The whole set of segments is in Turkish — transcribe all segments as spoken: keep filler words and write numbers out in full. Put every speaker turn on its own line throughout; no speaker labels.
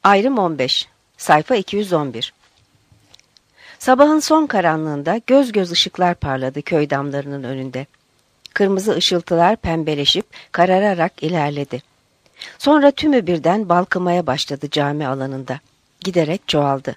Ayrım on beş. Sayfa iki yüz on bir. Sabahın son karanlığında göz göz ışıklar parladı köy damlarının önünde. Kırmızı ışıltılar pembeleşip karararak ilerledi. Sonra tümü birden balkımaya başladı cami alanında. Giderek çoğaldı.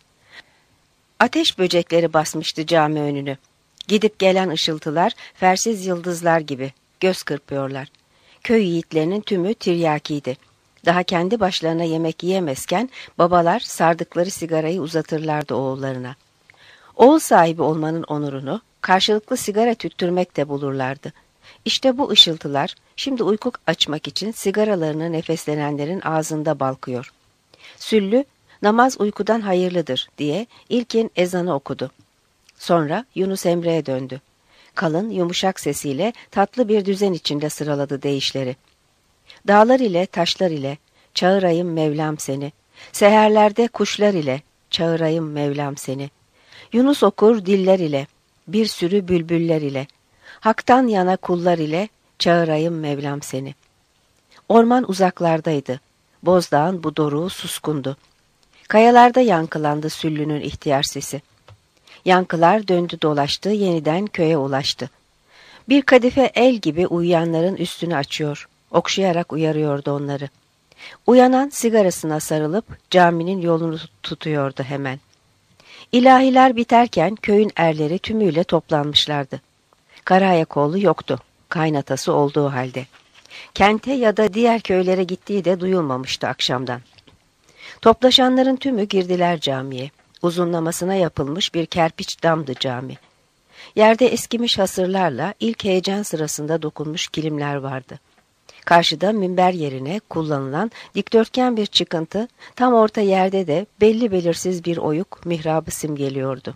Ateş böcekleri basmıştı cami önünü. Gidip gelen ışıltılar fersiz yıldızlar gibi göz kırpıyorlar. Köy yiğitlerinin tümü tiryakiydi. Daha kendi başlarına yemek yiyemezken babalar sardıkları sigarayı uzatırlardı oğullarına. Oğul sahibi olmanın onurunu karşılıklı sigara tüttürmekte bulurlardı. İşte bu ışıltılar şimdi uyku açmak için sigaralarını nefeslenenlerin ağzında balkıyor. Süllü, namaz uykudan hayırlıdır diye ilkin ezanı okudu. Sonra Yunus Emre'ye döndü. Kalın, yumuşak sesiyle tatlı bir düzen içinde sıraladı deyişleri. Dağlar ile taşlar ile çağırayım Mevlam seni. Seherlerde kuşlar ile çağırayım Mevlam seni. Yunus okur diller ile, bir sürü bülbüller ile. Hak'tan yana kullar ile çağırayım Mevlam seni. Orman uzaklardaydı. Bozdağın bu doruğu suskundu. Kayalarda yankılandı Süllü'nün ihtiyar sesi. Yankılar döndü dolaştı, yeniden köye ulaştı. Bir kadife el gibi uyuyanların üstünü açıyor, okşayarak uyarıyordu onları. Uyanan sigarasına sarılıp caminin yolunu tutuyordu hemen. İlahiler biterken köyün erleri tümüyle toplanmışlardı. Karayakoğlu yoktu, kaynatası olduğu halde. Kente ya da diğer köylere gittiği de duyulmamıştı akşamdan. Toplaşanların tümü girdiler camiye. Uzunlamasına yapılmış bir kerpiç damdı cami. Yerde eskimiş hasırlarla ilk heyecan sırasında dokunmuş kilimler vardı. Karşıda minber yerine kullanılan dikdörtgen bir çıkıntı, tam orta yerde de belli belirsiz bir oyuk mihrabı simgeliyordu.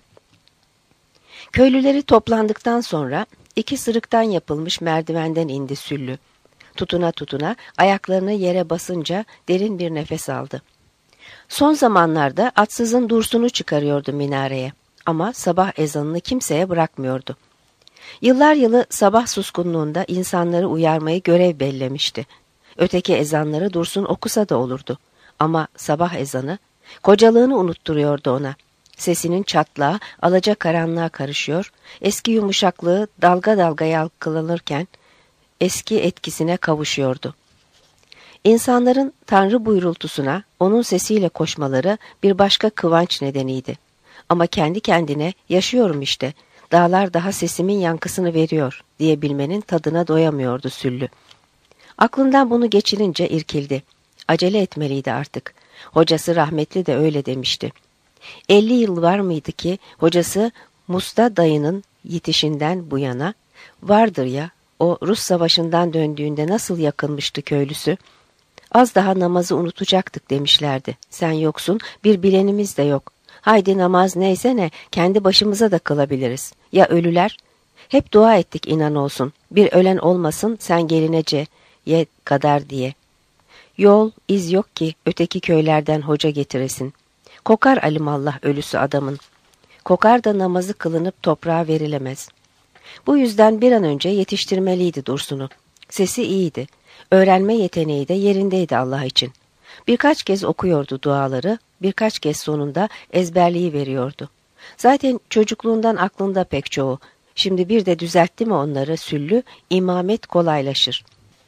Köylüleri toplandıktan sonra iki sırıktan yapılmış merdivenden indi Süllü. Tutuna tutuna ayaklarını yere basınca derin bir nefes aldı. Son zamanlarda atsızın dursunu çıkarıyordu minareye ama sabah ezanını kimseye bırakmıyordu. Yıllar yılı sabah suskunluğunda insanları uyarmayı görev bellemişti. Öteki ezanları Dursun okusa da olurdu. Ama sabah ezanı kocalığını unutturuyordu ona. Sesinin çatlağı alacakaranlığa karışıyor, eski yumuşaklığı dalga dalga yankılanırken eski etkisine kavuşuyordu. İnsanların Tanrı buyrultusuna onun sesiyle koşmaları bir başka kıvanç nedeniydi. Ama kendi kendine yaşıyorum işte, dağlar daha sesimin yankısını veriyor diyebilmenin tadına doyamıyordu Süllü. Aklından bunu geçirince irkildi. Acele etmeliydi artık. Hocası rahmetli de öyle demişti. Elli yıl var mıydı ki hocası Musta dayının yitişinden bu yana, vardır ya o Rus savaşından döndüğünde nasıl yakınmıştı köylüsü. Az daha namazı unutacaktık demişlerdi. Sen yoksun, bir bilenimiz de yok. Haydi namaz neyse ne, kendi başımıza da kılabiliriz. Ya ölüler? Hep dua ettik inan olsun. Bir ölen olmasın sen gelinece ye kadar diye. Yol, iz yok ki öteki köylerden hoca getiresin. Kokar alimallah ölüsü adamın. Kokar da namazı kılınıp toprağa verilemez. Bu yüzden bir an önce yetiştirmeliydi Dursun'u. Sesi iyiydi. Öğrenme yeteneği de yerindeydi Allah için. Birkaç kez okuyordu duaları, birkaç kez sonunda ezberliği veriyordu. Zaten çocukluğundan aklında pek çoğu. Şimdi bir de düzeltti mi onları Süllü, imamet kolaylaşır.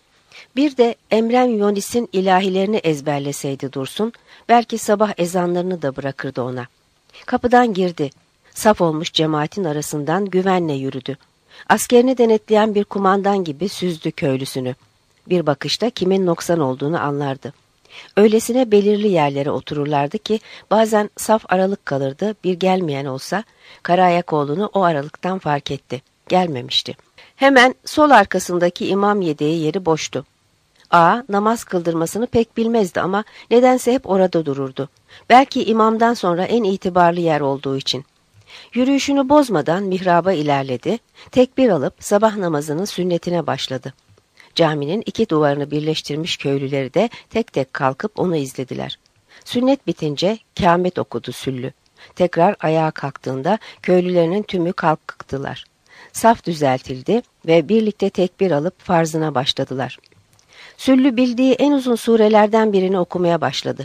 Bir de Emrem Yonis'in ilahilerini ezberleseydi Dursun, belki sabah ezanlarını da bırakırdı ona. Kapıdan girdi. Saf olmuş cemaatin arasından güvenle yürüdü. Askerini denetleyen bir kumandan gibi süzdü köylüsünü. Bir bakışta kimin noksan olduğunu anlardı. Öylesine belirli yerlere otururlardı ki bazen saf aralık kalırdı, bir gelmeyen olsa Karayakoğlu'nu o aralıktan fark etti. Gelmemişti. Hemen sol arkasındaki imam yedeği yeri boştu. Ağa namaz kıldırmasını pek bilmezdi ama nedense hep orada dururdu. Belki imamdan sonra en itibarlı yer olduğu için. Yürüyüşünü bozmadan mihraba ilerledi, tekbir alıp sabah namazının sünnetine başladı. Caminin iki duvarını birleştirmiş köylüleri de tek tek kalkıp onu izlediler. Sünnet bitince kâmet okudu Süllü. Tekrar ayağa kalktığında köylülerinin tümü kalktılar. Saf düzeltildi ve birlikte tekbir alıp farzına başladılar. Süllü bildiği en uzun surelerden birini okumaya başladı.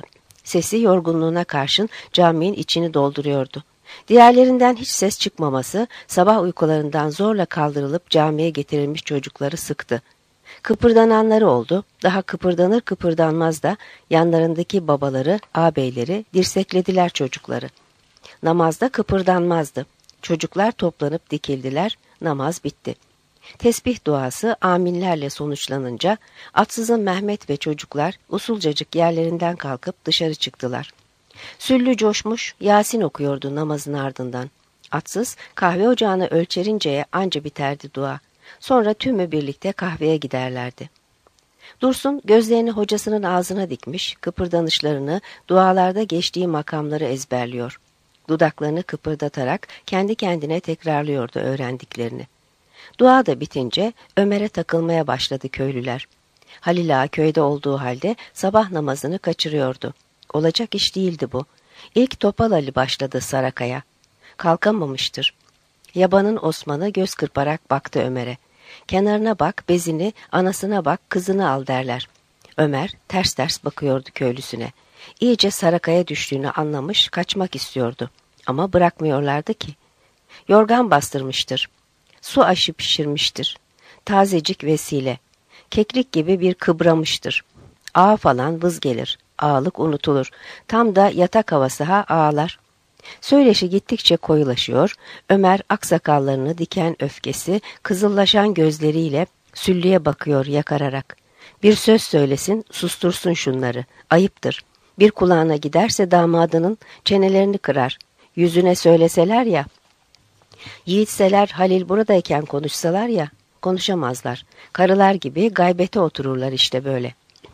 Sesi yorgunluğuna karşın caminin içini dolduruyordu. Diğerlerinden hiç ses çıkmaması sabah uykularından zorla kaldırılıp camiye getirilmiş çocukları sıktı. Kıpırdananları oldu, daha kıpırdanır kıpırdanmaz da yanlarındaki babaları, ağabeyleri dirseklediler çocukları. Namazda kıpırdanmazdı. Çocuklar toplanıp dikildiler, namaz bitti. Tesbih duası aminlerle sonuçlanınca atsızın Mehmet ve çocuklar usulcacık yerlerinden kalkıp dışarı çıktılar. Süllü coşmuş Yasin okuyordu namazın ardından. Atsız kahve ocağını ölçerinceye anca biterdi dua. Sonra tümü birlikte kahveye giderlerdi. Dursun gözlerini hocasının ağzına dikmiş, kıpırdanışlarını, dualarda geçtiği makamları ezberliyor. Dudaklarını kıpırdatarak kendi kendine tekrarlıyordu öğrendiklerini. Dua da bitince Ömer'e takılmaya başladı köylüler. Halil Ağa köyde olduğu halde sabah namazını kaçırıyordu. Olacak iş değildi bu. İlk Topal Ali başladı Sarakaya. Kalkamamıştır. Yabanın Osman'ı göz kırparak baktı Ömer'e. Kenarına bak, bezini, anasına bak, kızını al derler. Ömer ters ters bakıyordu köylüsüne. İyice Sarakaya düştüğünü anlamış, kaçmak istiyordu. Ama bırakmıyorlardı ki. Yorgan bastırmıştır. Su aşı pişirmiştir. Tazecik vesile. Keklik gibi bir kıbramıştır. Ağa falan vız gelir. Ağalık unutulur. Tam da yatak havası ha ağlar. Söyleşi gittikçe koyulaşıyor, Ömer aksakallarını diken öfkesi, kızıllaşan gözleriyle Süllü'ye bakıyor yakararak. Bir söz söylesin, sustursun şunları, ayıptır. Bir kulağına giderse damadının çenelerini kırar. Yüzüne söyleseler ya, yiğitseler Halil buradayken konuşsalar ya, konuşamazlar. Karılar gibi gaybete otururlar işte böyle.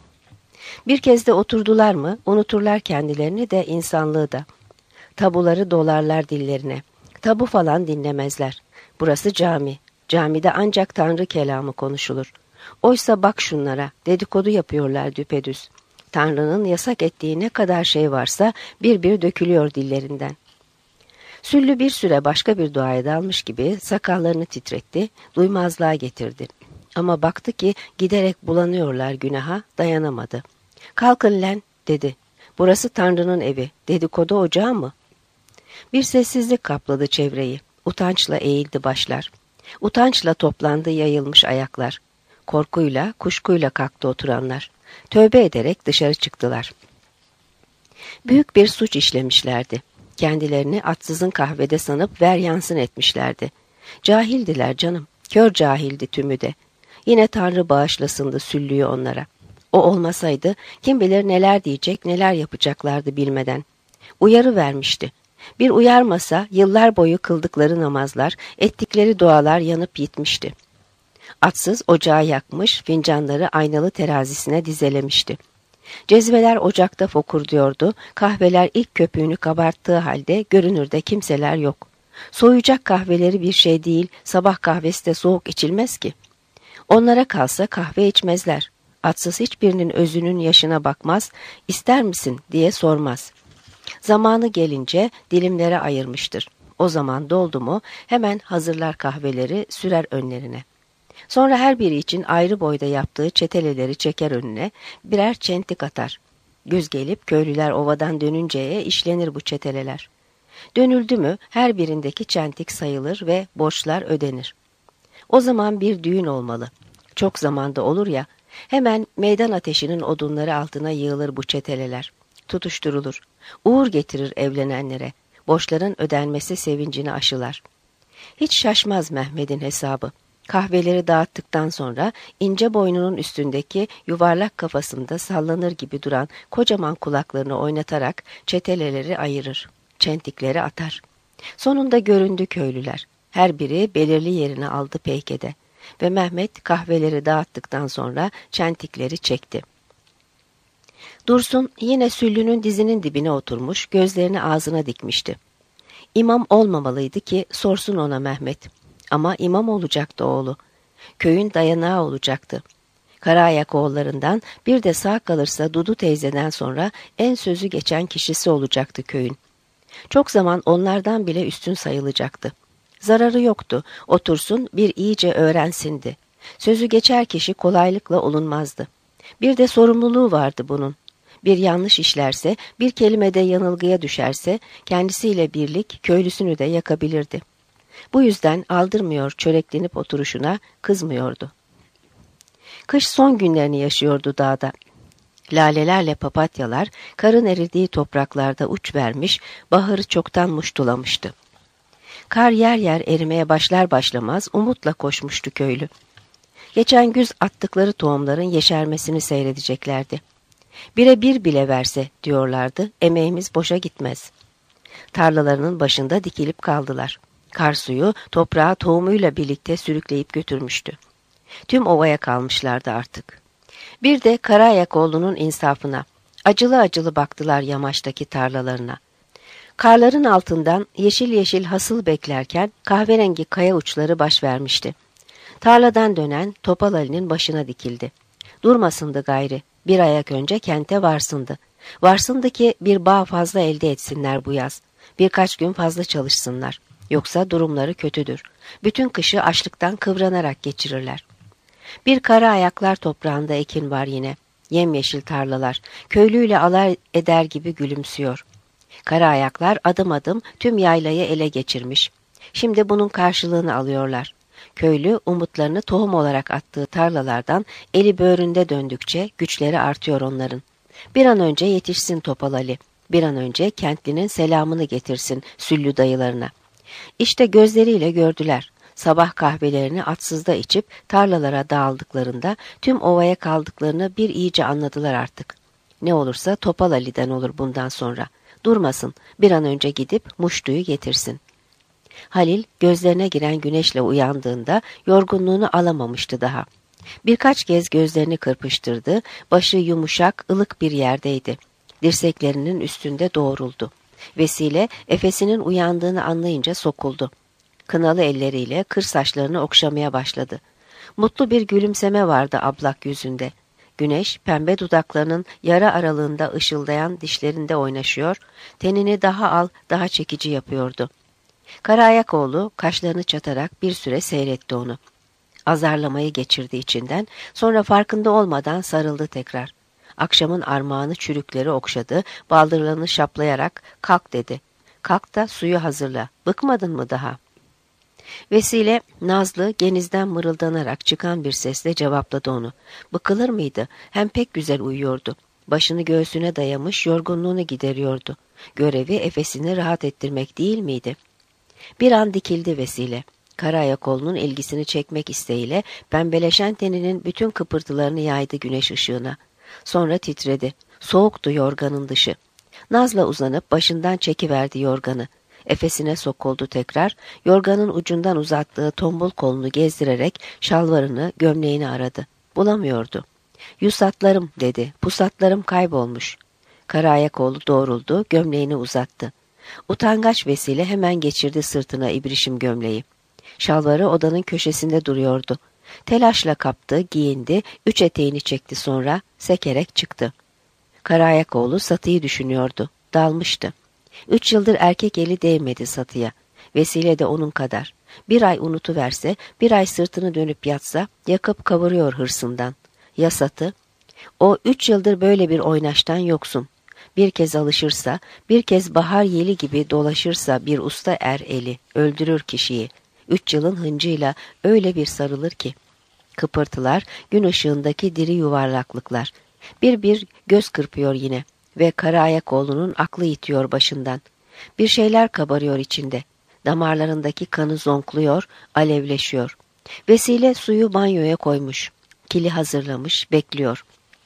Bir kez de oturdular mı, unuturlar kendilerini de insanlığı da. Tabuları dolarlar dillerine. Tabu falan dinlemezler. Burası cami. Camide ancak Tanrı kelamı konuşulur. Oysa bak şunlara, dedikodu yapıyorlar düpedüz. Tanrı'nın yasak ettiği ne kadar şey varsa bir bir dökülüyor dillerinden. Süllü bir süre başka bir duaya dalmış gibi sakallarını titretti, duymazlığa getirdi. Ama baktı ki giderek bulanıyorlar günaha, dayanamadı. Kalkın len dedi. Burası Tanrı'nın evi, dedikodu ocağı mı? Bir sessizlik kapladı çevreyi. Utançla eğildi başlar. Utançla toplandı yayılmış ayaklar. Korkuyla, kuşkuyla kalktı oturanlar. Tövbe ederek dışarı çıktılar. Büyük bir suç işlemişlerdi. Kendilerini atsızın kahvede sanıp ver yansın etmişlerdi. Cahildiler canım, kör cahildi tümü de. Yine Tanrı bağışlasındı Süllü'yü onlara. O olmasaydı kim bilir neler diyecek, neler yapacaklardı bilmeden. Uyarı vermişti. Bir uyarmasa yıllar boyu kıldıkları namazlar, ettikleri dualar yanıp gitmişti. Atsız ocağı yakmış, fincanları aynalı terazisine dizelemişti. Cezveler ocakta fokurduyordu, kahveler ilk köpüğünü kabarttığı halde görünürde kimseler yok. Soğuyacak kahveleri bir şey değil, sabah kahvesi de soğuk içilmez ki. Onlara kalsa kahve içmezler. Atsız hiçbirinin özünün yaşına bakmaz, ister misin diye sormaz. Zamanı gelince dilimlere ayırmıştır. O zaman doldu mu hemen hazırlar kahveleri, sürer önlerine. Sonra her biri için ayrı boyda yaptığı çeteleleri çeker önüne, birer çentik atar. Güz gelip köylüler ovadan dönünceye işlenir bu çeteleler. Dönüldü mü her birindeki çentik sayılır ve borçlar ödenir. O zaman bir düğün olmalı. Çok zamanda olur ya, hemen meydan ateşinin odunları altına yığılır bu çeteleler. Tutuşturulur. Uğur getirir evlenenlere. Borçların ödenmesi sevincini aşılar. Hiç şaşmaz Mehmet'in hesabı. Kahveleri dağıttıktan sonra ince boynunun üstündeki yuvarlak kafasında sallanır gibi duran kocaman kulaklarını oynatarak çeteleleri ayırır. Çentikleri atar. Sonunda göründü köylüler. Her biri belirli yerini aldı peykede. Ve Mehmet kahveleri dağıttıktan sonra çentikleri çekti. Dursun yine Süllü'nün dizinin dibine oturmuş, gözlerini ağzına dikmişti. İmam olmamalıydı ki sorsun ona Mehmet. Ama imam olacaktı oğlu. Köyün dayanağı olacaktı. Karaayak oğullarından bir de sağ kalırsa Dudu teyzeden sonra en sözü geçen kişisi olacaktı köyün. Çok zaman onlardan bile üstün sayılacaktı. Zararı yoktu, otursun bir iyice öğrensindi. Sözü geçer kişi kolaylıkla olunmazdı. Bir de sorumluluğu vardı bunun. Bir yanlış işlerse, bir kelimede yanılgıya düşerse, kendisiyle birlik köylüsünü de yakabilirdi. Bu yüzden aldırmıyor çöreklenip oturuşuna, kızmıyordu. Kış son günlerini yaşıyordu dağda. Lalelerle papatyalar, karın eridiği topraklarda uç vermiş, baharı çoktan muştulamıştı. Kar yer yer erimeye başlar başlamaz umutla koşmuştu köylü. Geçen güz attıkları tohumların yeşermesini seyredeceklerdi. Bire bir bile verse diyorlardı, emeğimiz boşa gitmez. Tarlalarının başında dikilip kaldılar. Kar suyu toprağı tohumuyla birlikte sürükleyip götürmüştü. Tüm ovaya kalmışlardı artık. Bir de Karaayakoğlu'nun insafına, acılı acılı baktılar yamaçtaki tarlalarına. Karların altından yeşil yeşil hasıl beklerken kahverengi kaya uçları baş vermişti. Tarladan dönen Topal Ali'nin başına dikildi. Durmasındı gayri, bir ayak önce kente varsındı. Varsındı ki bir bağ fazla elde etsinler bu yaz. Birkaç gün fazla çalışsınlar. Yoksa durumları kötüdür. Bütün kışı açlıktan kıvranarak geçirirler. Bir kara ayaklar toprağında ekin var yine. Yemyeşil tarlalar, köylüyle alay eder gibi gülümsüyor. Kara ayaklar adım adım tüm yaylayı ele geçirmiş. Şimdi bunun karşılığını alıyorlar. Köylü umutlarını tohum olarak attığı tarlalardan eli böğründe döndükçe güçleri artıyor onların. Bir an önce yetişsin Topal Ali. Bir an önce kentlinin selamını getirsin Süllü dayılarına. İşte gözleriyle gördüler. Sabah kahvelerini atsızda içip tarlalara dağıldıklarında tüm ovaya kaldıklarını bir iyice anladılar artık. Ne olursa Topal Ali'den olur bundan sonra. Durmasın, bir an önce gidip muştuyu getirsin. Halil gözlerine giren güneşle uyandığında yorgunluğunu alamamıştı daha. Birkaç kez gözlerini kırpıştırdı, başı yumuşak, ılık bir yerdeydi. Dirseklerinin üstünde doğruldu. Vesile, Efes'inin uyandığını anlayınca sokuldu. Kınalı elleriyle kır saçlarını okşamaya başladı. Mutlu bir gülümseme vardı ablak yüzünde. Güneş, pembe dudaklarının yara aralığında ışıldayan dişlerinde oynaşıyor, tenini daha al, daha çekici yapıyordu. Karaayakoğlu kaşlarını çatarak bir süre seyretti onu. Azarlamayı geçirdi içinden, sonra farkında olmadan sarıldı tekrar. Akşamın armağanı çürükleri okşadı, baldırlarını şaplayarak kalk dedi. Kalk da suyu hazırla, bıkmadın mı daha? Vesile, nazlı, genizden mırıldanarak çıkan bir sesle cevapladı onu. Bıkılır mıydı? Hem pek güzel uyuyordu. Başını göğsüne dayamış, yorgunluğunu gideriyordu. Görevi Efes'ini rahat ettirmek değil miydi? Bir an dikildi Vesile. Karaayakoğlu'nun ilgisini çekmek isteğiyle pembeleşen teninin bütün kıpırtılarını yaydı güneş ışığına. Sonra titredi. Soğuktu yorganın dışı. Nazla uzanıp başından çekiverdi yorganı. Efesine sokuldu tekrar, yorganın ucundan uzattığı tombul kolunu gezdirerek şalvarını, gömleğini aradı. Bulamıyordu. Yusatlarım dedi, pusatlarım kaybolmuş. Karaayakoğlu doğruldu, gömleğini uzattı. Utangaç Vesile hemen geçirdi sırtına ibrişim gömleği. Şalvarı odanın köşesinde duruyordu. Telaşla kaptı, giyindi, üç eteğini çekti sonra sekerek çıktı. Karaayakoğlu Satı'yı düşünüyordu, dalmıştı. Üç yıldır erkek eli değmedi Satı'ya. Vesile de onun kadar. Bir ay unutuverse, bir ay sırtını dönüp yatsa, yakıp kavuruyor hırsından. Ya Satı? O üç yıldır böyle bir oynaştan yoksun. Bir kez alışırsa, bir kez bahar yeli gibi dolaşırsa bir usta er eli, öldürür kişiyi. Üç yılın hıncıyla öyle bir sarılır ki. Kıpırtılar, gün ışığındaki diri yuvarlaklıklar. Bir bir göz kırpıyor yine ve Karaayakoğlu'nun aklı itiyor başından. Bir şeyler kabarıyor içinde. Damarlarındaki kanı zonkluyor, alevleşiyor. Vesile suyu banyoya koymuş. Kili hazırlamış, bekliyor.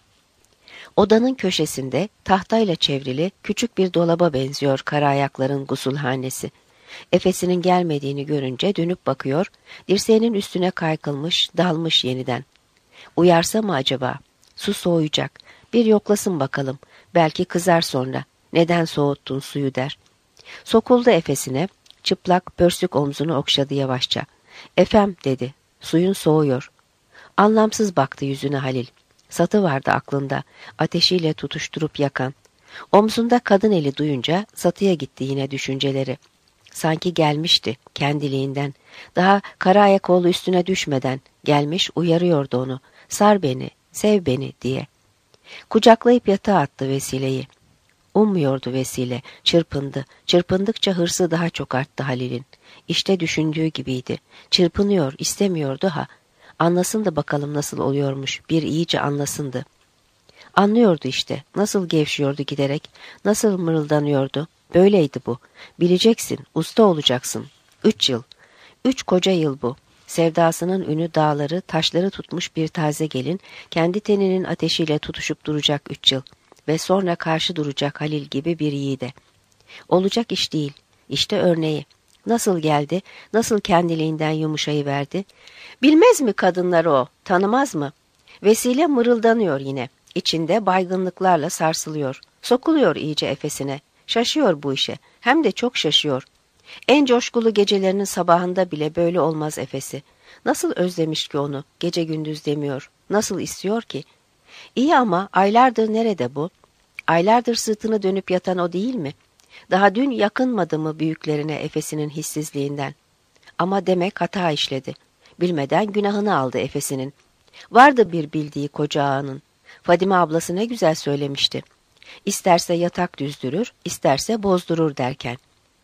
Odanın köşesinde tahtayla çevrili küçük bir dolaba benziyor Karaayakların gusülhanesi. Efes'inin gelmediğini görünce dönüp bakıyor, dirseğinin üstüne kaykılmış, dalmış yeniden. Uyarsa mı acaba? Su soğuyacak. Bir yoklasın bakalım. Belki kızar sonra. Neden soğuttun suyu der. Sokuldu Efes'ine, çıplak pörsük omzunu okşadı yavaşça. Efem dedi, suyun soğuyor. Anlamsız baktı yüzüne Halil. Satı vardı aklında, ateşiyle tutuşturup yakan. Omzunda kadın eli duyunca Satı'ya gitti yine düşünceleri. Sanki gelmişti kendiliğinden. Daha Karaayakoğlu üstüne düşmeden gelmiş uyarıyordu onu. Sar beni, sev beni diye. Kucaklayıp yatağa attı Vesile'yi. Ummuyordu Vesile, çırpındı. Çırpındıkça hırsı daha çok arttı Halil'in. İşte düşündüğü gibiydi. Çırpınıyor, istemiyordu ha. Anlasın da bakalım nasıl oluyormuş, bir iyice anlasındı. Anlıyordu işte, nasıl gevşiyordu giderek, nasıl mırıldanıyordu. Böyleydi bu. Bileceksin, usta olacaksın. Üç yıl. Üç koca yıl bu. Sevdasının ünü dağları, taşları tutmuş bir taze gelin, kendi teninin ateşiyle tutuşup duracak üç yıl. Ve sonra karşı duracak Halil gibi bir yiğide. Olacak iş değil. İşte örneği. Nasıl geldi, nasıl kendiliğinden yumuşayıverdi. Bilmez mi kadınları o, tanımaz mı? Vesile mırıldanıyor yine. İçinde baygınlıklarla sarsılıyor. Sokuluyor iyice efesine. Şaşıyor bu işe. Hem de çok şaşıyor. En coşkulu gecelerinin sabahında bile böyle olmaz efesi. Nasıl özlemiş ki onu, gece gündüz demiyor. Nasıl istiyor ki? İyi ama aylardır nerede bu? Aylardır sırtını dönüp yatan o değil mi? Daha dün yakınmadı mı büyüklerine efesinin hissizliğinden? Ama demek hata işledi. Bilmeden günahını aldı efesinin. Vardı bir bildiği koca ağanın. Fadime ablası ne güzel söylemişti. İsterse yatak düzdürür, isterse bozdurur derken.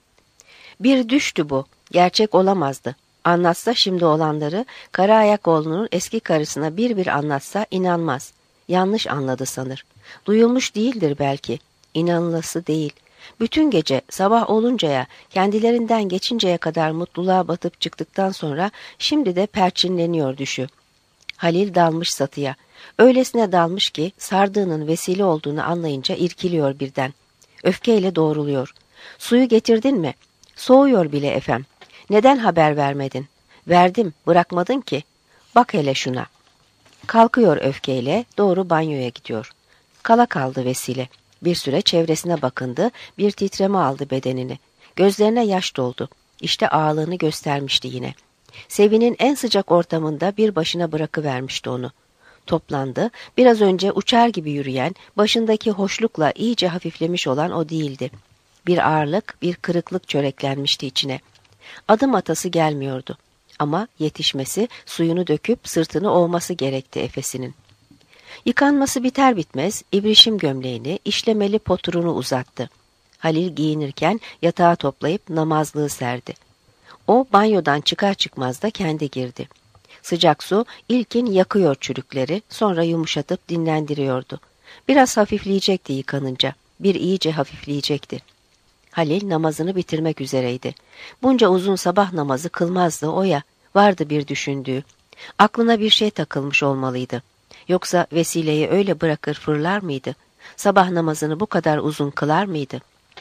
Bir düştü bu, gerçek olamazdı. Anlatsa şimdi olanları, Karaayakoğlu'nun eski karısına bir bir anlatsa inanmaz. Yanlış anladı sanır. Duyulmuş değildir belki. İnanılası değil. Bütün gece sabah oluncaya, kendilerinden geçinceye kadar mutluluğa batıp çıktıktan sonra şimdi de perçinleniyor düşü. Halil dalmış satıya. Öylesine dalmış ki sardığının vesile olduğunu anlayınca irkiliyor birden. Öfkeyle doğruluyor. Suyu getirdin mi? Soğuyor bile efem. Neden haber vermedin? Verdim, bırakmadın ki. Bak hele şuna. Kalkıyor öfkeyle, doğru banyoya gidiyor. Kala kaldı Vesile. Bir süre çevresine bakındı, bir titreme aldı bedenini. Gözlerine yaş doldu. İşte ağalığını göstermişti yine. Sevin'in en sıcak ortamında bir başına bırakıvermişti onu. Toplandı, biraz önce uçar gibi yürüyen, başındaki hoşlukla iyice hafiflemiş olan o değildi. Bir ağırlık, bir kırıklık çöreklenmişti içine. Adım atası gelmiyordu. Ama yetişmesi, suyunu döküp sırtını ovması gerekti efesinin. Yıkanması biter bitmez ibrişim gömleğini, işlemeli poturunu uzattı. Halil giyinirken yatağı toplayıp namazlığı serdi. O banyodan çıkar çıkmaz da kendi girdi. Sıcak su ilkin yakıyor çürükleri, sonra yumuşatıp dinlendiriyordu. Biraz hafifleyecekti yıkanınca, bir iyice hafifleyecekti. Halil namazını bitirmek üzereydi. Bunca uzun sabah namazı kılmazdı o ya, vardı bir düşündüğü. Aklına bir şey takılmış olmalıydı. Yoksa Vesile'yi öyle bırakır fırlar mıydı? Sabah namazını bu kadar uzun kılar mıydı?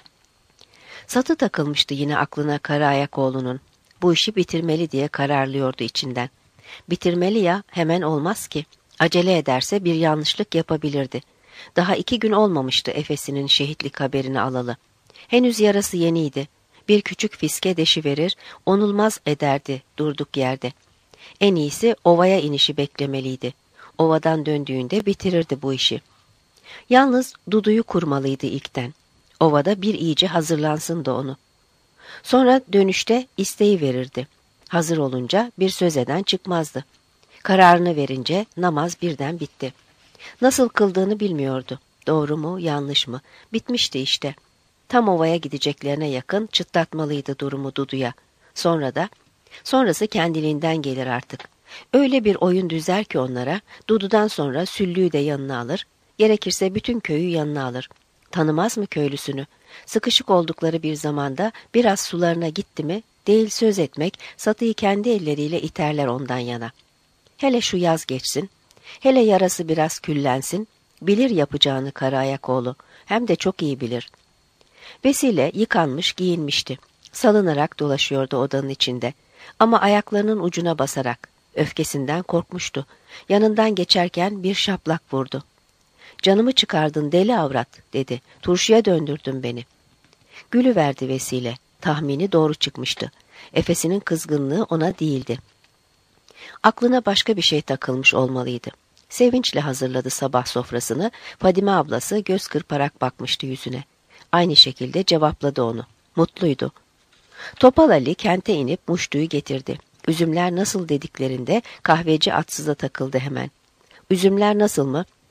Satı takılmıştı yine aklına Karaayakoğlu'nun. Bu işi bitirmeli diye kararlıyordu içinden. Bitirmeli ya, hemen olmaz ki. Acele ederse bir yanlışlık yapabilirdi. Daha iki gün olmamıştı Efes'inin şehitlik haberini alalı. Henüz yarası yeniydi. Bir küçük fiske deşiverir, onulmaz ederdi durduk yerde. En iyisi ovaya inişi beklemeliydi. Ovadan döndüğünde bitirirdi bu işi. Yalnız Dudu'yu kurmalıydı ilkten. Ovada bir iyice hazırlansın da onu. Sonra dönüşte isteği verirdi. Hazır olunca bir söz eden çıkmazdı. Kararını verince namaz birden bitti. Nasıl kıldığını bilmiyordu. Doğru mu, yanlış mı? Bitmişti işte. Tam ovaya gideceklerine yakın çıtlatmalıydı durumu Dudu'ya. Sonra da, sonrası kendiliğinden gelir artık. Öyle bir oyun düzer ki onlara, Dudu'dan sonra Süllü'yü de yanına alır, gerekirse bütün köyü yanına alır. Tanımaz mı köylüsünü? Sıkışık oldukları bir zamanda biraz sularına gitti mi, değil söz etmek, Satı'yı kendi elleriyle iterler ondan yana. Hele şu yaz geçsin, hele yarası biraz küllensin, bilir yapacağını Karaayakoğlu, hem de çok iyi bilir. Vesile yıkanmış, giyinmişti. Salınarak dolaşıyordu odanın içinde. Ama ayaklarının ucuna basarak, öfkesinden korkmuştu. Yanından geçerken bir şaplak vurdu. "Canımı çıkardın deli avrat," dedi. "Turşuya döndürdün beni." Gülüverdi Vesile. Tahmini doğru çıkmıştı. Efesinin kızgınlığı ona değildi. Aklına başka bir şey takılmış olmalıydı. Sevinçle hazırladı sabah sofrasını. Fadime ablası göz kırparak bakmıştı yüzüne. Aynı şekilde cevapladı onu. Mutluydu. Topal Ali kente inip muştuyu getirdi. Üzümler nasıl dediklerinde kahveci atsıza takıldı hemen. Üzümler nasıl mı?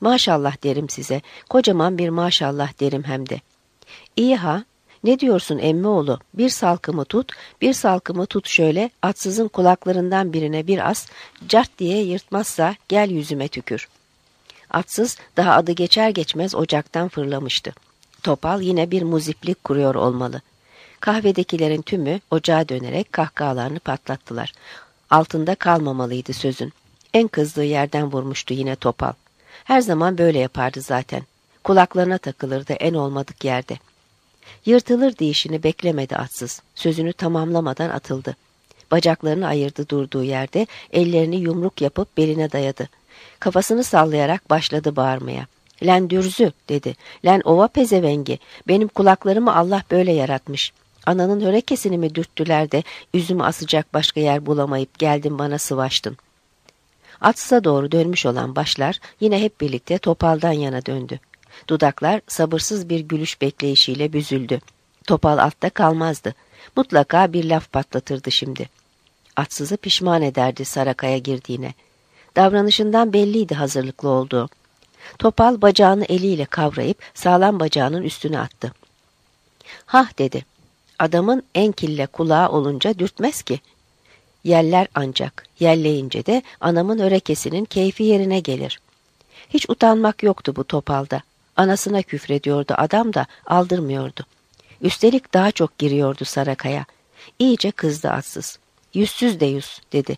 Maşallah derim size, kocaman bir maşallah derim hem de. İyi ha, ne diyorsun emmioğlu, bir salkımı tut, bir salkımı tut şöyle, atsızın kulaklarından birine bir as, cart diye yırtmazsa gel yüzüme tükür. Atsız daha adı geçer geçmez ocaktan fırlamıştı. Topal yine bir muziplik kuruyor olmalı. Kahvedekilerin tümü ocağa dönerek kahkahalarını patlattılar. Altında kalmamalıydı sözün. En kızdığı yerden vurmuştu yine Topal. Her zaman böyle yapardı zaten. Kulaklarına takılırdı en olmadık yerde. Yırtılır diyişini beklemedi atsız. Sözünü tamamlamadan atıldı. Bacaklarını ayırdı durduğu yerde, ellerini yumruk yapıp beline dayadı. Kafasını sallayarak başladı bağırmaya. "Len dürzü," dedi. "Len ova pezevengi. Benim kulaklarımı Allah böyle yaratmış. Ananın hörekesini mi dürttüler de üzümü asacak başka yer bulamayıp geldin bana sıvaştın." Atsıza doğru dönmüş olan başlar yine hep birlikte Topal'dan yana döndü. Dudaklar sabırsız bir gülüş bekleyişiyle büzüldü. Topal altta kalmazdı. Mutlaka bir laf patlatırdı şimdi. Atsızı pişman ederdi Sarakaya girdiğine. Davranışından belliydi hazırlıklı olduğu. Topal bacağını eliyle kavrayıp sağlam bacağının üstüne attı. "Hah," dedi. "Adamın en kille kulağı olunca dürtmez ki. Yeller ancak, yelleyince de anamın örekesinin keyfi yerine gelir." Hiç utanmak yoktu bu Topal'da. Anasına küfrediyordu adam da aldırmıyordu. Üstelik daha çok giriyordu Sarakaya. İyice kızdı atsız. "Yüzsüz de yüz," dedi.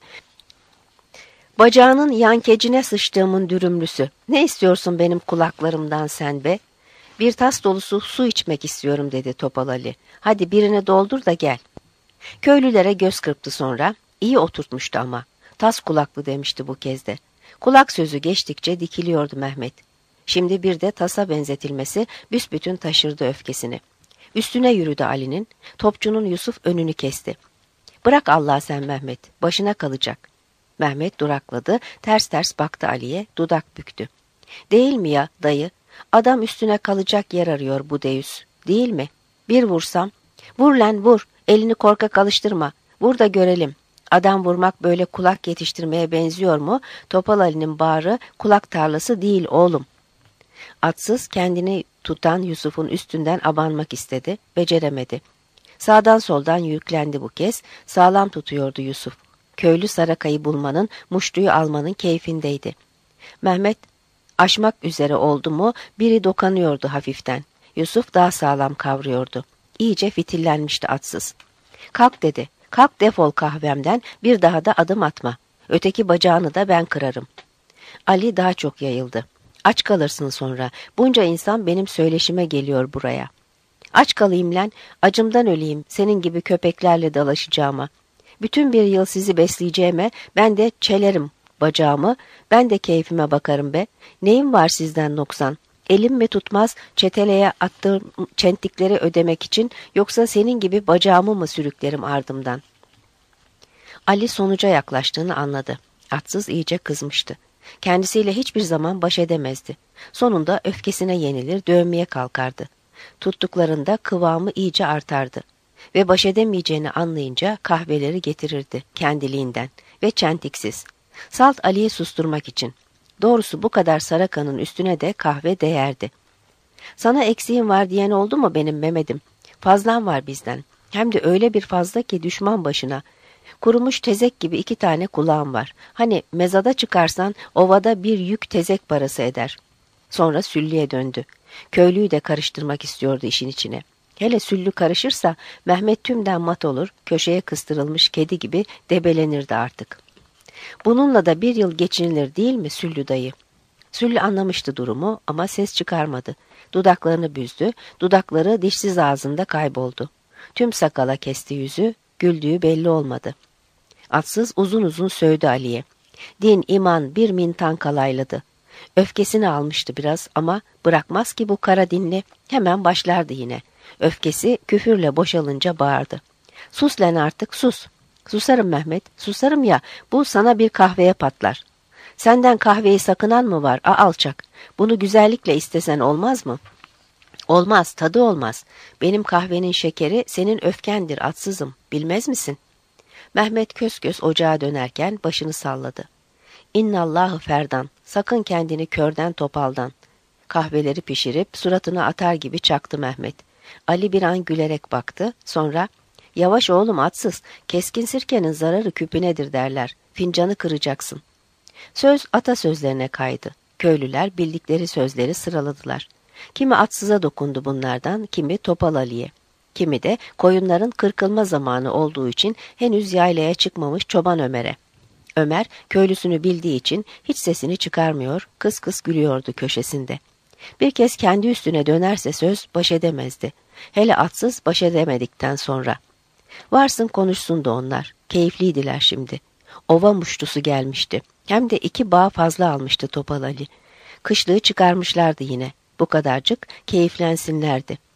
"Bacağının yankecine sıçtığımın dürümlüsü. Ne istiyorsun benim kulaklarımdan sen be?" "Bir tas dolusu su içmek istiyorum," dedi Topal Ali. "Hadi birini doldur da gel." Köylülere göz kırptı sonra. İyi oturtmuştu ama. Tas kulaklı demişti bu kez de. Kulak sözü geçtikçe dikiliyordu Mehmet. Şimdi bir de tasa benzetilmesi büsbütün taşırdı öfkesini. Üstüne yürüdü Ali'nin. Topçunun Yusuf önünü kesti. "Bırak Allah sen Mehmet, başına kalacak." Mehmet durakladı, ters ters baktı Ali'ye, dudak büktü. "Değil mi ya dayı? Adam üstüne kalacak yer arıyor bu deyüz. Değil mi? Bir vursam." "Vur lan vur, elini korkak alıştırma. Vur da görelim. Adam vurmak böyle kulak yetiştirmeye benziyor mu? Topal Ali'nin bağrı kulak tarlası değil oğlum." Atsız kendini tutan Yusuf'un üstünden abanmak istedi, beceremedi. Sağdan soldan yüklendi bu kez, sağlam tutuyordu Yusuf. Köylü Sarakay'ı bulmanın, muştuyu almanın keyfindeydi. Mehmet aşmak üzere oldu mu biri dokanıyordu hafiften. Yusuf daha sağlam kavruyordu. İyice fitillenmişti atsız. "Kalk," dedi. "Kalk defol kahvemden, bir daha da adım atma. Öteki bacağını da ben kırarım." Ali daha çok yayıldı. "Aç kalırsın sonra. Bunca insan benim söyleşime geliyor buraya." "Aç kalayım lan, acımdan öleyim senin gibi köpeklerle dalaşacağıma. Bütün bir yıl sizi besleyeceğime ben de çelerim bacağımı, ben de keyfime bakarım be. Neyim var sizden noksan? Elim mi tutmaz çeteleye attığım çentikleri ödemek için, yoksa senin gibi bacağımı mı sürüklerim ardımdan?" Ali sonuca yaklaştığını anladı. Atsız iyice kızmıştı. Kendisiyle hiçbir zaman baş edemezdi. Sonunda öfkesine yenilir, dövmeye kalkardı. Tuttuklarında kıvamı iyice artardı. Ve baş edemeyeceğini anlayınca kahveleri getirirdi kendiliğinden ve çentiksiz. Salt Ali'yi susturmak için. Doğrusu bu kadar Saraka'nın üstüne de kahve değerdi. "Sana eksiğim var diyen oldu mu benim Mehmet'im? Fazlan var bizden. Hem de öyle bir fazla ki düşman başına. Kurumuş tezek gibi iki tane kulağım var. Hani mezada çıkarsan ovada bir yük tezek parası eder." Sonra Süllü'ye döndü. Köylüyü de karıştırmak istiyordu işin içine. Hele Süllü karışırsa Mehmet tümden mat olur, köşeye kıstırılmış kedi gibi debelenirdi artık. "Bununla da bir yıl geçinilir değil mi Süllü dayı?" Süllü anlamıştı durumu ama ses çıkarmadı. Dudaklarını büzdü, dudakları dişsiz ağzında kayboldu. Tüm sakala kesti yüzü, güldüğü belli olmadı. Atsız uzun uzun sövdü Ali'ye. Din, iman bir mintan kalayladı. Öfkesini almıştı biraz ama bırakmaz ki bu kara dinli, hemen başlardı yine. Öfkesi küfürle boşalınca bağırdı. "Sus lan artık, sus." "Susarım Mehmet, susarım ya, bu sana bir kahveye patlar." "Senden kahveyi sakınan mı var a alçak? Bunu güzellikle istesen olmaz mı?" "Olmaz, tadı olmaz. Benim kahvenin şekeri senin öfkendir atsızım, bilmez misin?" Mehmet kös kös ocağa dönerken başını salladı. "İnnallahı ferdan, Sakın kendini körden topaldan. Kahveleri pişirip suratına atar gibi çaktı Mehmet. Ali bir an gülerek baktı. Sonra "Yavaş oğlum atsız. Keskin sirkenin zararı küpünedir derler. Fincanı kıracaksın." Söz atasözlerine kaydı. Köylüler bildikleri sözleri sıraladılar. Kimi atsıza dokundu bunlardan, kimi Topal Ali'ye. Kimi de koyunların kırkılma zamanı olduğu için henüz yaylaya çıkmamış Çoban Ömer'e. Ömer köylüsünü bildiği için hiç sesini çıkarmıyor, kıs kıs gülüyordu köşesinde. Bir kez kendi üstüne dönerse söz baş edemezdi. Hele atsız baş edemedikten sonra. Varsın konuşsun da onlar. Keyifliydiler şimdi. Ova muştusu gelmişti. Hem de iki bağ fazla almıştı Topal Ali. Kışlığı çıkarmışlardı yine. Bu kadarcık keyiflensinlerdi.